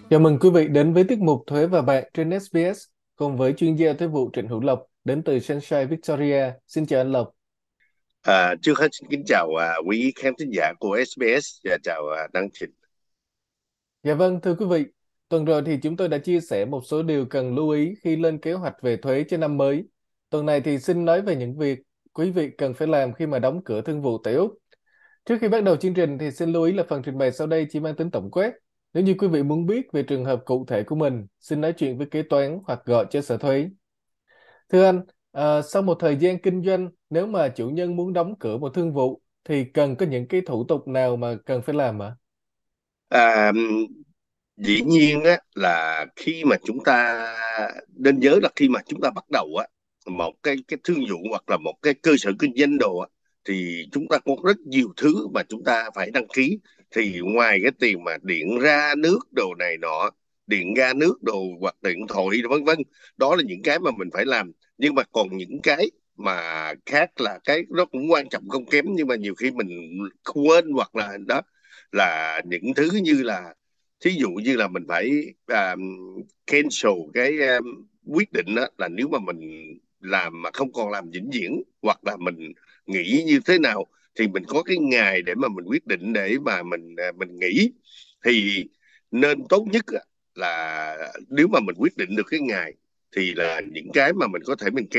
Chào mừng quý vị đến với tiết mục Thuế và Bạn trên SBS cùng với chuyên gia thuế vụ Trịnh Hữu Lộc đến từ Sunshine Victoria. Xin chào anh Lộc. Trước hết xin kính chào quý khán thính giả của SBS và chào Đăng Thịnh. Dạ vâng, thưa quý vị, tuần rồi thì chúng tôi đã chia sẻ một số điều cần lưu ý khi lên kế hoạch về thuế cho năm mới. Tuần này thì xin nói về những việc quý vị cần phải làm khi mà đóng cửa thương vụ tại Úc. Trước khi bắt đầu chương trình thì xin lưu ý là phần trình bày sau đây chỉ mang tính tổng quát. Nếu như quý vị muốn biết về trường hợp cụ thể của mình, xin nói chuyện với kế toán hoặc gọi cho sở thuế. Thưa anh, sau một thời gian kinh doanh, nếu mà chủ nhân muốn đóng cửa một thương vụ thì cần có những cái thủ tục nào mà cần phải làm ạ? À, Dĩ nhiên á, là khi mà chúng ta nên nhớ là khi mà chúng ta bắt đầu á, một cái thương vụ hoặc là một cái cơ sở kinh doanh đồ á, thì chúng ta có rất nhiều thứ mà chúng ta phải đăng ký. Thì ngoài cái tiền mà điện ra nước đồ này nọ, điện ra nước đồ hoặc điện thoại vân vân, đó là những cái mà mình phải làm. Nhưng mà còn những cái mà khác là cái nó cũng quan trọng không kém, nhưng mà nhiều khi mình quên, hoặc là đó là những thứ như là, thí dụ như là mình phải cancel cái quyết định đó, là nếu mà mình làm mà không còn làm vĩnh viễn, hoặc là mình nghỉ như thế nào, thì mình có cái ngày để mà mình quyết định để mà mình nghỉ. Thì nên tốt nhất á, là nếu mà mình quyết định được cái ngày, thì là những cái mà mình có thể mình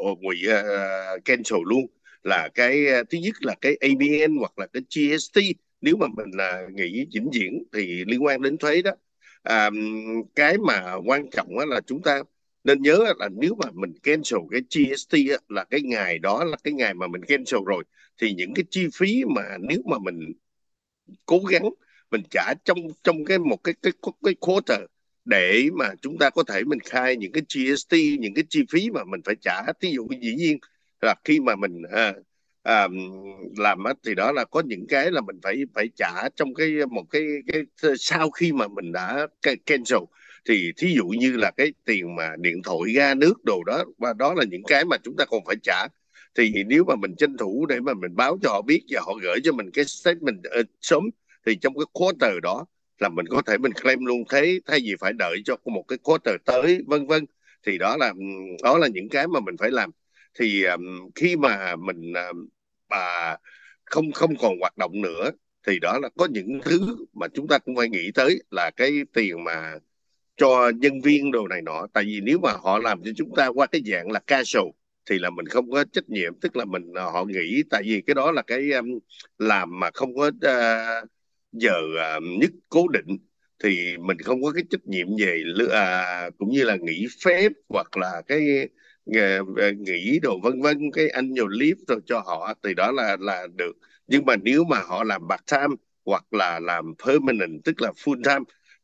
cancel luôn, là cái thứ nhất là cái ABN hoặc là cái GST. Nếu mà mình là nghỉ vĩnh viễn thì liên quan đến thuế đó. à, cái mà quan trọng á là chúng ta nên nhớ là nếu mà mình cancel cái GST á, là cái ngày đó là cái ngày mà mình cancel rồi, thì những cái chi phí mà nếu mà mình cố gắng mình trả trong trong cái quarter, để mà chúng ta có thể mình khai những cái GST, những cái chi phí mà mình phải trả. Ví dụ dĩ nhiên là khi mà mình à, làm á, thì đó là có những cái là mình phải phải trả trong cái sau khi mà mình đã cancel. Thì thí dụ như là cái tiền mà điện thoại ga nước đồ đó, và đó là những cái mà chúng ta còn phải trả. Thì nếu mà mình tranh thủ để mà mình báo cho họ biết và họ gửi cho mình cái statement sớm, thì trong cái quarter đó là mình có thể mình claim luôn thế, thay vì phải đợi cho một cái quarter tới vân vân. Thì đó là những cái mà mình phải làm. Thì khi mà mình mà không không còn hoạt động nữa, thì đó là có những thứ mà chúng ta cũng phải nghĩ tới, là cái tiền mà cho nhân viên đồ này nọ. Tại vì nếu mà họ làm cho chúng ta qua cái dạng là casual, thì là mình không có trách nhiệm, tức là họ nghỉ, tại vì cái đó là cái làm mà không có giờ nhất cố định, thì mình không có cái trách nhiệm về cũng như là nghỉ phép, hoặc là cái nghỉ đồ vân vân, cái annual leave rồi cho họ, thì đó là được. Nhưng mà nếu mà họ làm part time hoặc là làm permanent, tức là full time,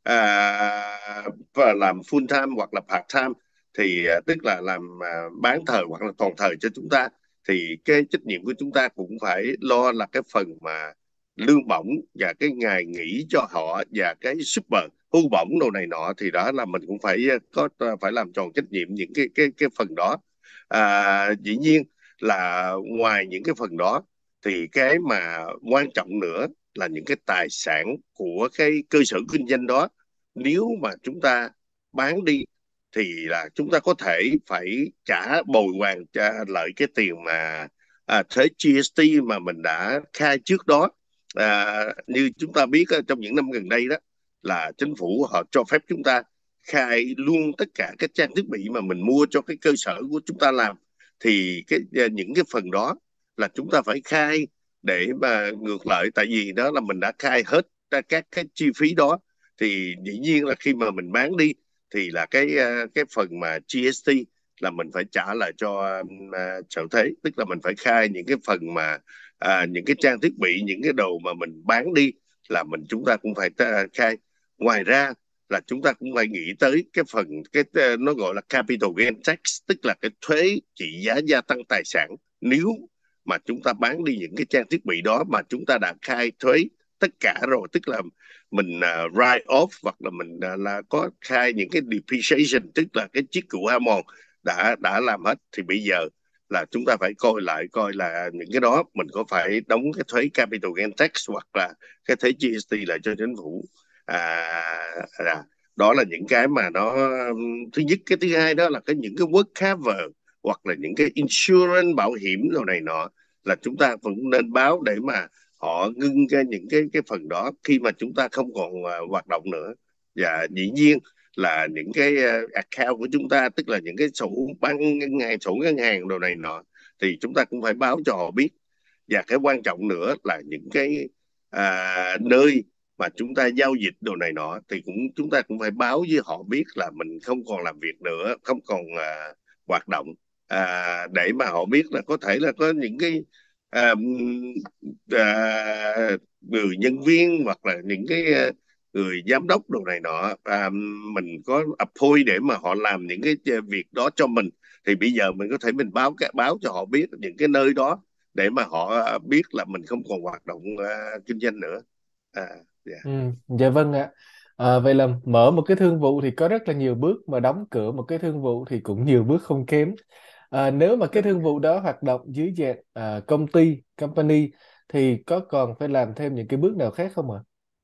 và làm full time hoặc là part time, thì tức là làm bán thời hoặc là toàn thời cho chúng ta, thì cái trách nhiệm của chúng ta cũng phải lo là cái phần mà lương bổng và cái ngày nghỉ cho họ, và cái super hưu bổng đồ này nọ, thì đó là mình cũng phải phải làm tròn trách nhiệm những cái phần đó. Dĩ nhiên là ngoài những cái phần đó, thì cái mà quan trọng nữa là những cái tài sản của cái cơ sở kinh doanh đó. Nếu mà chúng ta bán đi, thì là chúng ta có thể phải trả bồi hoàn trả lại cái tiền mà thuế GST mà mình đã khai trước đó. Như chúng ta biết trong những năm gần đây đó, là chính phủ họ cho phép chúng ta khai luôn tất cả các trang thiết bị mà mình mua cho cái cơ sở của chúng ta làm. Thì những cái phần đó là chúng ta phải khai, để mà ngược lại, tại vì đó là mình đã khai hết các cái chi phí đó. Thì dĩ nhiên là khi mà mình bán đi, thì là cái phần mà GST là mình phải trả lại cho sở thuế, tức là mình phải khai những cái phần mà những cái trang thiết bị, những cái đồ mà mình bán đi, là chúng ta cũng phải khai. Ngoài ra là chúng ta cũng phải nghĩ tới cái phần nó gọi là capital gain tax, tức là cái thuế trị giá gia tăng tài sản. Nếu mà chúng ta bán đi những cái trang thiết bị đó mà chúng ta đã khai thuế tất cả rồi, tức là mình write off, hoặc là mình là có khai những cái depreciation, tức là cái chiết cửu hao mòn đã làm hết, thì bây giờ là chúng ta phải coi lại, coi là những cái đó mình có phải đóng cái thuế capital gain tax hoặc là cái thuế GST lại cho chính phủ. à, Đó là những cái mà nó thứ nhất. Cái thứ hai đó là những cái work cover hoặc là những cái insurance bảo hiểm đồ này nọ, là chúng ta vẫn nên báo để mà họ ngưng những cái phần đó khi mà chúng ta không còn hoạt động nữa. Và dĩ nhiên là những cái account của chúng ta, tức là những cái sổ băng ngân hàng, sổ ngân hàng đồ này nọ, thì chúng ta cũng phải báo cho họ biết. Và cái quan trọng nữa là những cái nơi mà chúng ta giao dịch đồ này nọ, thì chúng ta cũng phải báo với họ biết là mình không còn làm việc nữa, không còn hoạt động, để mà họ biết là có thể là có những cái à, người nhân viên hoặc là những cái người giám đốc đồ này nọ, mình có appoint để mà họ làm những cái việc đó cho mình, thì bây giờ mình có thể mình báo cho họ biết những cái nơi đó để mà họ biết là mình không còn hoạt động kinh doanh nữa. à, dạ. Ừ, dạ vâng ạ. Vậy là mở một cái thương vụ thì có rất là nhiều bước, mà đóng cửa một cái thương vụ thì cũng nhiều bước không kém. Nếu mà cái thương vụ đó hoạt động dưới dạng công ty, company, thì có còn phải làm thêm những cái bước nào khác không ạ?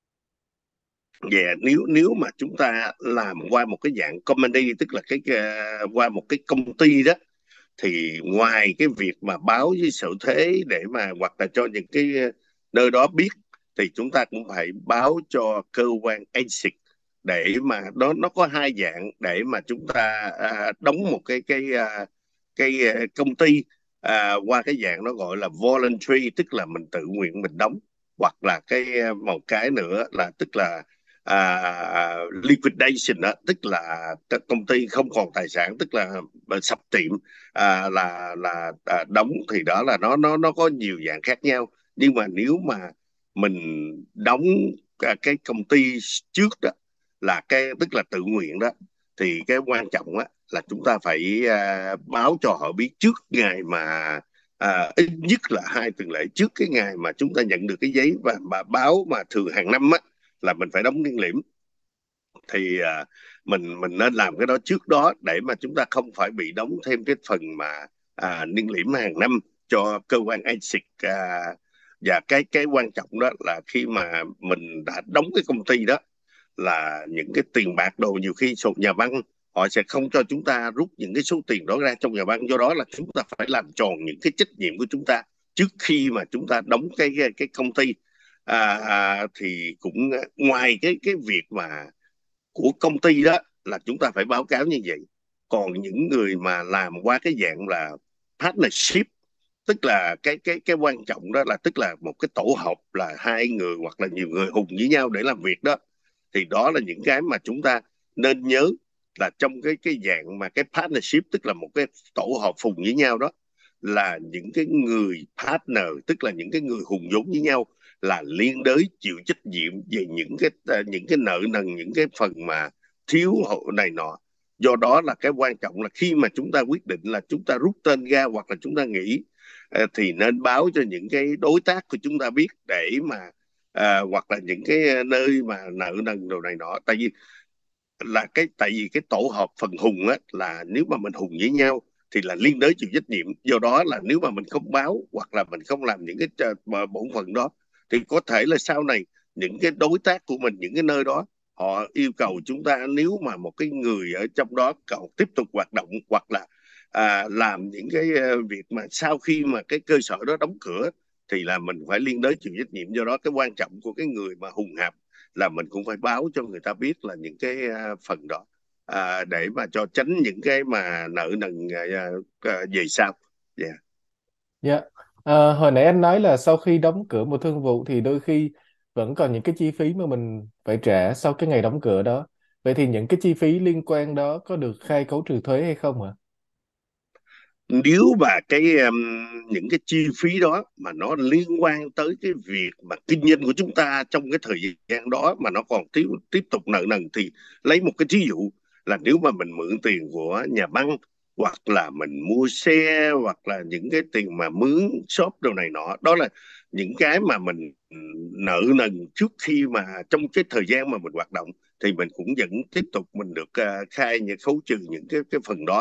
Dạ, nếu nếu mà chúng ta làm qua một cái dạng company, tức là qua một cái công ty đó, thì ngoài cái việc mà báo với sở thuế để mà hoặc là cho những cái nơi đó biết, thì chúng ta cũng phải báo cho cơ quan ASIC, để mà nó có hai dạng để mà chúng ta đóng một cái công ty qua cái dạng nó gọi là voluntary, tức là mình tự nguyện mình đóng, hoặc là một cái nữa là tức là liquidation đó, tức là các công ty không còn tài sản, tức là sập tiệm, đóng. Thì đó là nó có nhiều dạng khác nhau. Nhưng mà nếu mà mình đóng cái công ty trước đó, là tức là tự nguyện đó, thì cái quan trọng á là chúng ta phải báo cho họ biết trước ngày mà ít nhất là 2 tuần lễ trước cái ngày mà chúng ta nhận được cái giấy, và báo mà thường hàng năm á là mình phải đóng niên liễm. Thì mình nên làm cái đó trước đó để mà chúng ta không phải bị đóng thêm cái phần mà niên liễm hàng năm cho cơ quan ASIC. Và cái quan trọng đó là khi mà mình đã đóng cái công ty đó, là những cái tiền bạc đồ nhiều khi sổ nhà băng họ sẽ không cho chúng ta rút những cái số tiền đó ra trong nhà băng. Do đó là chúng ta phải làm tròn những cái trách nhiệm của chúng ta trước khi mà chúng ta đóng cái công ty. Thì cũng ngoài cái việc mà của công ty đó là chúng ta phải báo cáo như vậy. Còn những người mà làm qua cái dạng là partnership, tức là cái quan trọng đó là tức là một cái tổ hợp là hai người hoặc là nhiều người hùng với nhau để làm việc đó, thì đó là những cái mà chúng ta nên nhớ, là trong cái dạng mà cái partnership, tức là một cái tổ hợp phùng với nhau đó, là những cái người partner, tức là những cái người hùng vốn với nhau, là liên đới chịu trách nhiệm về những cái nợ nần, những cái phần mà thiếu hụt này nọ. Do đó là cái quan trọng là khi mà chúng ta quyết định là chúng ta rút tên ra hoặc là chúng ta nghỉ, thì nên báo cho những cái đối tác của chúng ta biết, để mà hoặc là những cái nơi mà nợ nần đồ này nọ. Tại vì cái tổ hợp phần hùng á, là nếu mà mình hùng với nhau thì là liên đới chịu trách nhiệm. Do đó là nếu mà mình không báo hoặc là mình không làm những cái bổn phận đó, thì có thể là sau này những cái đối tác của mình, những cái nơi đó, họ yêu cầu chúng ta, nếu mà một cái người ở trong đó còn tiếp tục hoạt động hoặc là làm những cái việc mà sau khi mà cái cơ sở đó đóng cửa, thì là mình phải liên đới chịu trách nhiệm. Do đó cái quan trọng của cái người mà hùng hạp là mình cũng phải báo cho người ta biết là những cái phần đó, để mà cho tránh những cái mà nợ nần về sau. Yeah. Dạ. Hồi nãy anh nói là sau khi đóng cửa một thương vụ thì đôi khi vẫn còn những cái chi phí mà mình phải trả sau cái ngày đóng cửa đó. Vậy thì những cái chi phí liên quan đó có được khai khấu trừ thuế hay không ạ? Nếu mà những cái chi phí đó mà nó liên quan tới cái việc mà kinh doanh của chúng ta trong cái thời gian đó mà nó còn tiếp tục nợ nần, thì lấy một cái ví dụ là nếu mà mình mượn tiền của nhà băng, hoặc là mình mua xe, hoặc là những cái tiền mà mướn shop đồ này nọ, đó là những cái mà mình nợ nần trước khi mà trong cái thời gian mà mình hoạt động, thì mình cũng vẫn tiếp tục mình được khai khấu trừ những cái phần đó.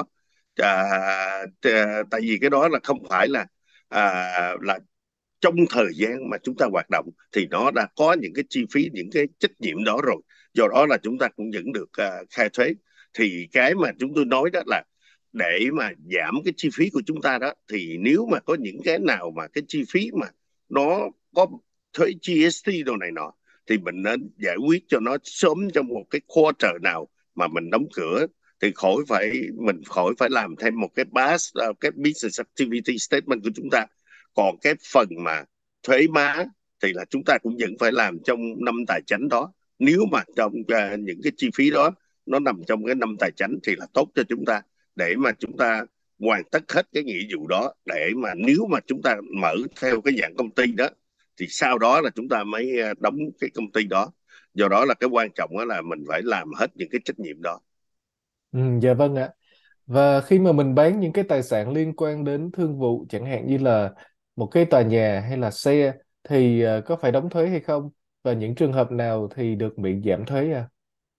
Tại vì cái đó là không phải là trong thời gian mà chúng ta hoạt động, thì nó đã có những cái chi phí, những cái trách nhiệm đó rồi. do đó là chúng ta cũng vẫn được khai thuế. Thì cái mà chúng tôi nói đó là để mà giảm cái chi phí của chúng ta đó, thì nếu mà có những cái nào mà cái chi phí mà nó có thuế GST đồ này nọ, thì mình nên giải quyết cho nó sớm trong một cái quarter nào mà mình đóng cửa, thì khỏi phải làm thêm một cái cái business activity statement của chúng ta. Còn cái phần mà thuế má thì là chúng ta cũng vẫn phải làm trong năm tài chánh đó. Nếu mà trong những cái chi phí đó nó nằm trong cái năm tài chánh thì là tốt cho chúng ta, để mà chúng ta hoàn tất hết cái nghĩa vụ đó, để mà nếu mà chúng ta mở theo cái dạng công ty đó thì sau đó là chúng ta mới đóng cái công ty đó. Do đó là cái quan trọng đó là mình phải làm hết những cái trách nhiệm đó. Ừ, dạ vâng ạ. Và khi mà mình bán những cái tài sản liên quan đến thương vụ, chẳng hạn như là một cái tòa nhà hay là xe, thì có phải đóng thuế hay không? Và những trường hợp nào thì được miễn giảm thuế à?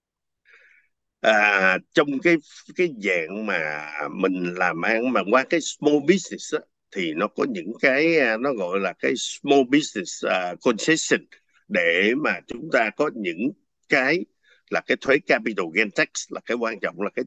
Trong cái dạng mà mình làm ăn mà qua cái small business á, thì nó có những cái nó gọi là cái small business concession, để mà chúng ta có những cái là cái thuế capital gain tax, là cái quan trọng là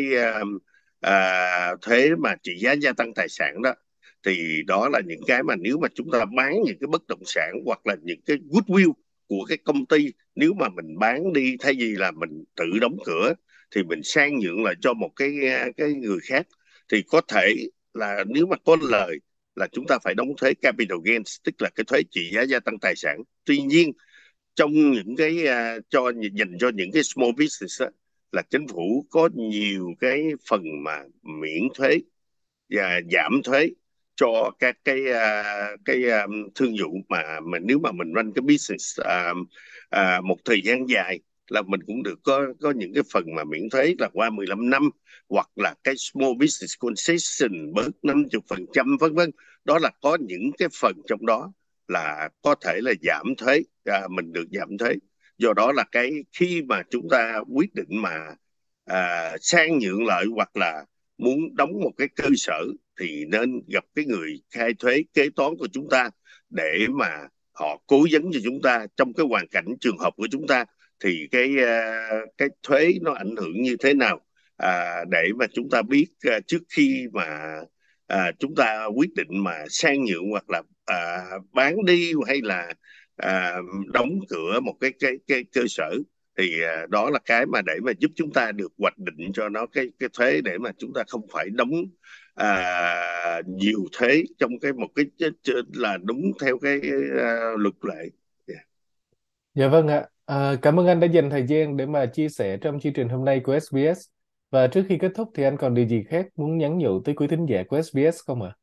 thuế mà trị giá gia tăng tài sản đó. Thì đó là những cái mà nếu mà chúng ta bán những cái bất động sản hoặc là những cái goodwill của cái công ty, nếu mà mình bán đi thay vì là mình tự đóng cửa thì mình sang nhượng lại cho một cái người khác, thì có thể là nếu mà có lời là chúng ta phải đóng thuế capital gains, tức là cái thuế trị giá gia tăng tài sản. Tuy nhiên trong những cái dành cho những cái small business á, là chính phủ có nhiều cái phần mà miễn thuế và giảm thuế cho các thương vụ mà nếu mà mình run cái business một thời gian dài, là mình cũng được có những cái phần mà miễn thuế là qua 15 năm, hoặc là cái small business concession bớt 50%, vân vân. Đó là có những cái phần trong đó là có thể là giảm thuế, mình được giảm thuế. Do đó là cái khi mà chúng ta quyết định mà sang nhượng lại hoặc là muốn đóng một cái cơ sở, thì nên gặp cái người khai thuế kế toán của chúng ta, để mà họ cố vấn cho chúng ta trong cái hoàn cảnh trường hợp của chúng ta, thì cái thuế nó ảnh hưởng như thế nào, để mà chúng ta biết trước khi mà chúng ta quyết định mà sang nhượng hoặc là bán đi, hay là đóng cửa một cái cơ sở. Thì đó là cái mà để mà giúp chúng ta được hoạch định cho nó cái thuế, để mà chúng ta không phải đóng nhiều thuế trong một cái là đúng theo cái luật lệ. Yeah. Dạ vâng ạ. Cảm ơn anh đã dành thời gian để mà chia sẻ trong chương trình hôm nay của SBS. Và trước khi kết thúc thì anh còn điều gì khác muốn nhắn nhủ tới quý thính giả của SBS không ạ?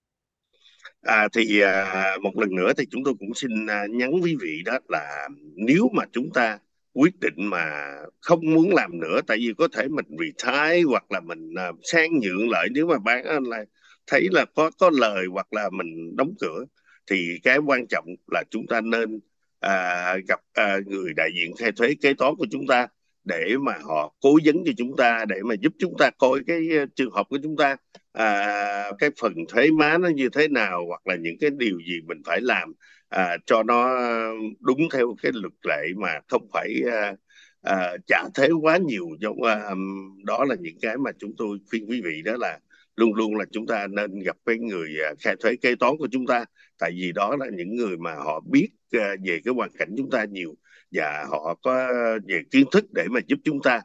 Một lần nữa thì chúng tôi cũng xin nhắn quý vị đó là nếu mà chúng ta quyết định mà không muốn làm nữa, tại vì có thể mình retire hoặc là mình sang nhượng lại, nếu mà bán là thấy là có lời, hoặc là mình đóng cửa, thì cái quan trọng là chúng ta nên gặp người đại diện khai thuế kế toán của chúng ta, để mà họ cố vấn cho chúng ta, để mà giúp chúng ta coi cái trường hợp của chúng ta, cái phần thuế má nó như thế nào, hoặc là những cái điều gì mình phải làm cho nó đúng theo cái luật lệ, mà không phải trả thuế quá nhiều. Đó là những cái mà chúng tôi khuyên quý vị, đó là luôn luôn là chúng ta nên gặp cái người khai thuế kế toán của chúng ta, tại vì đó là những người mà họ biết về cái hoàn cảnh chúng ta nhiều, và họ có về kiến thức để mà giúp chúng ta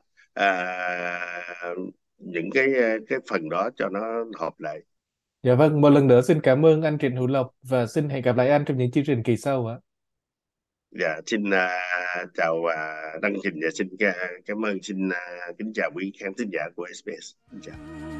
những cái phần đó cho nó hợp lại. Dạ vâng, một lần nữa xin cảm ơn anh Trịnh Hữu Lộc và xin hẹn gặp lại anh trong những chương trình kỳ sau ạ. Dạ, xin chào Đăng Trình, và xin cảm ơn, xin kính chào quý khán thính giả của SBS. Xin chào.